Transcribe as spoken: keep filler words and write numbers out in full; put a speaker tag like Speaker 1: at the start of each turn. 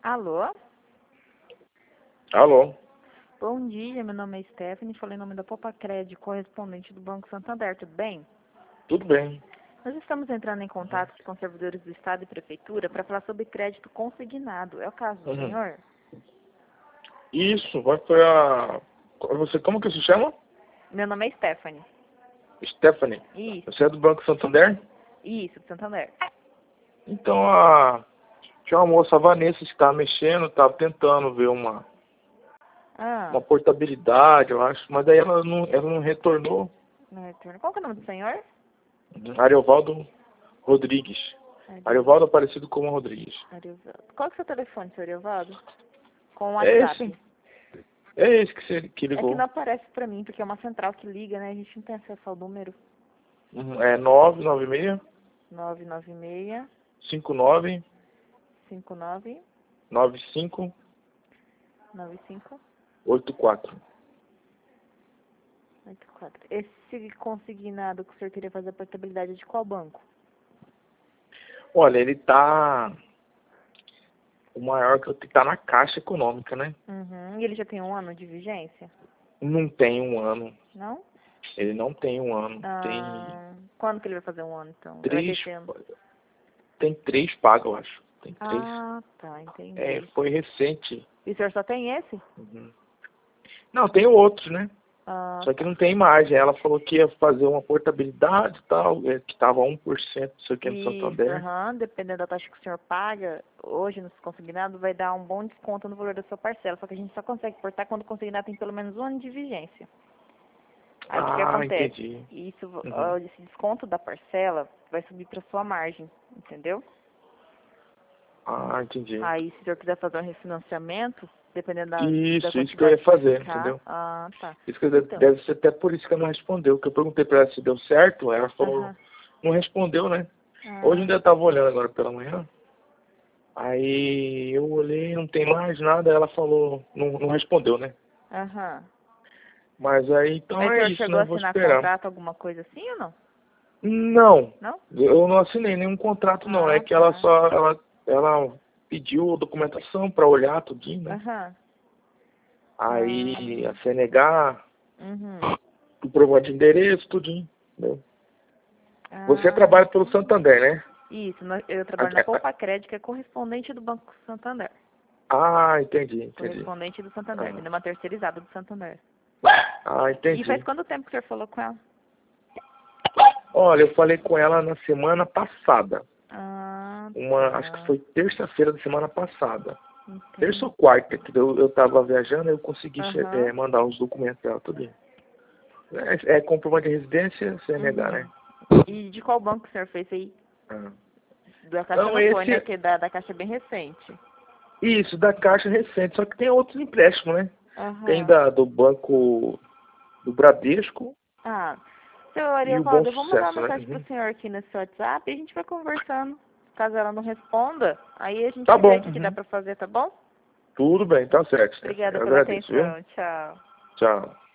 Speaker 1: Alô?
Speaker 2: Alô?
Speaker 1: Bom dia, meu nome é Stephanie, falei em nome da Popacred, correspondente do Banco Santander, tudo bem?
Speaker 2: Tudo bem.
Speaker 1: Nós estamos entrando em contato com servidores do Estado e Prefeitura para falar sobre crédito consignado. É o caso do
Speaker 2: Uhum.
Speaker 1: senhor?
Speaker 2: Isso, vai foi a... Você, como que se chama?
Speaker 1: Meu nome é Stephanie.
Speaker 2: Stephanie.
Speaker 1: Isso,
Speaker 2: Você é do Banco Santander?
Speaker 1: isso, do Santander.
Speaker 2: Então, a... tinha uma moça, a Vanessa, que estava mexendo, estava tentando ver uma,
Speaker 1: Ah,
Speaker 2: uma portabilidade, eu acho, mas daí ela não, ela não retornou.
Speaker 1: no retorno. Qual que é o nome do senhor?
Speaker 2: Ariovaldo Rodrigues. Ariovaldo Aparecido como Rodrigues.
Speaker 1: Ariovaldo. Qual que é o seu telefone, senhor Ariovaldo? Com o
Speaker 2: É
Speaker 1: WhatsApp.
Speaker 2: esse. É esse que você que
Speaker 1: É que
Speaker 2: ligou.
Speaker 1: não aparece pra mim, porque é uma central que liga, né? A gente não tem acesso ao número.
Speaker 2: Uhum. É nove nove seis,
Speaker 1: nove nove seis,
Speaker 2: cinco nove,
Speaker 1: cinco nove,
Speaker 2: nove cinco
Speaker 1: nove cinco
Speaker 2: oito quatro.
Speaker 1: oito quatro. Esse consignado que o senhor queria fazer a portabilidade é de qual banco?
Speaker 2: Olha, ele tá... O maior que eu tenho tá na Caixa Econômica, né?
Speaker 1: Uhum. E ele já tem um ano de vigência?
Speaker 2: Não tem um ano.
Speaker 1: Não?
Speaker 2: Ele não tem um ano. Tem
Speaker 1: Ah, quando que ele vai fazer um ano, então? Ele vai ter
Speaker 2: três...
Speaker 1: esse ano?
Speaker 2: Tem três pagas, eu acho. Tem três.
Speaker 1: Ah, tá,
Speaker 2: É,
Speaker 1: entendi.
Speaker 2: foi recente.
Speaker 1: E o senhor só tem esse?
Speaker 2: Uhum. Não, tem outros, né?
Speaker 1: Ah,
Speaker 2: Só que
Speaker 1: tá.
Speaker 2: não tem imagem. Ela falou que ia fazer uma portabilidade e tal, é, que tava um por cento, não sei o que, no
Speaker 1: Isso,
Speaker 2: Santander.
Speaker 1: aham, dependendo da taxa que o senhor paga, hoje nos consignados vai dar um bom desconto no valor da sua parcela, só que a gente só consegue portar quando o consignado tem pelo menos um ano de vigência. Aí o que que
Speaker 2: Ah,
Speaker 1: acontece?
Speaker 2: entendi.
Speaker 1: Isso,
Speaker 2: Uhum.
Speaker 1: ó, esse desconto da parcela vai subir para sua margem, entendeu?
Speaker 2: Ah, entendi.
Speaker 1: Aí se o senhor quiser fazer um refinanciamento, dependendo da, da
Speaker 2: Isso, isso que eu ia
Speaker 1: quantidade que vai
Speaker 2: fazer,
Speaker 1: ficar,
Speaker 2: entendeu?
Speaker 1: ah, tá.
Speaker 2: Isso que deve,
Speaker 1: Então,
Speaker 2: deve ser até por isso que ela não respondeu. Que eu perguntei pra ela se deu certo, ela falou,
Speaker 1: aham,
Speaker 2: não respondeu, né? Hoje
Speaker 1: ah,
Speaker 2: ainda eu tava olhando agora pela manhã. Aí eu olhei, não tem mais nada, ela falou, não, não respondeu, né?
Speaker 1: aham.
Speaker 2: Mas aí então
Speaker 1: Mas o
Speaker 2: é
Speaker 1: senhor
Speaker 2: isso,
Speaker 1: chegou a
Speaker 2: né? Vou
Speaker 1: assinar
Speaker 2: esperar.
Speaker 1: contrato, alguma coisa assim ou não?
Speaker 2: Não,
Speaker 1: Não?
Speaker 2: eu não assinei nenhum contrato não. É
Speaker 1: Ah,
Speaker 2: que ela
Speaker 1: tá.
Speaker 2: só, ela, ela pediu a documentação pra olhar tudinho, né?
Speaker 1: Aham.
Speaker 2: Aí
Speaker 1: Ah,
Speaker 2: a C N H,
Speaker 1: uhum.
Speaker 2: o provante de endereço, tudinho, entendeu? Você
Speaker 1: Ah,
Speaker 2: trabalha pelo Santander, né?
Speaker 1: isso, nós- eu trabalho na
Speaker 2: A-
Speaker 1: Popacred, que é correspondente do Banco Santander.
Speaker 2: Ah, entendi, entendi.
Speaker 1: Correspondente do Santander,
Speaker 2: Ah,
Speaker 1: ainda uma terceirizada do Santander.
Speaker 2: ah,
Speaker 1: E faz
Speaker 2: entendi.
Speaker 1: quanto tempo que o senhor falou com ela?
Speaker 2: Olha, eu falei com ela na semana passada.
Speaker 1: Ah,
Speaker 2: Uma, acho que
Speaker 1: tá.
Speaker 2: foi terça-feira da semana passada. Terça
Speaker 1: Entendi.
Speaker 2: ou quarta, que eu, eu tava viajando, eu consegui che-
Speaker 1: Aham.
Speaker 2: eh, mandar os documentos dela, tudo bem. É, é comprovante de residência, C N H, né?
Speaker 1: Uhum. E de qual banco o senhor fez aí?
Speaker 2: Ah.
Speaker 1: Da Caixa
Speaker 2: Não,
Speaker 1: não foi, né?
Speaker 2: esse...
Speaker 1: Porque da, da Caixa é bem recente.
Speaker 2: Isso, da Caixa recente, só que tem outros empréstimos, né? Tem
Speaker 1: Aham.
Speaker 2: da, do banco do Bradesco
Speaker 1: Ah, seu
Speaker 2: e o Bom
Speaker 1: Ariovaldo, eu vou mandar uma
Speaker 2: Sucesso, né?
Speaker 1: mensagem pro
Speaker 2: Uhum.
Speaker 1: senhor aqui no seu WhatsApp e a gente vai conversando. Caso ela não responda, aí a
Speaker 2: Tá
Speaker 1: gente vê
Speaker 2: bom.
Speaker 1: o que, que dá
Speaker 2: Uhum.
Speaker 1: pra fazer, tá bom?
Speaker 2: Tudo bem, tá certo, Stephanie.
Speaker 1: Obrigada
Speaker 2: Eu
Speaker 1: pela
Speaker 2: agradeço, viu?
Speaker 1: atenção. Tchau.
Speaker 2: Tchau.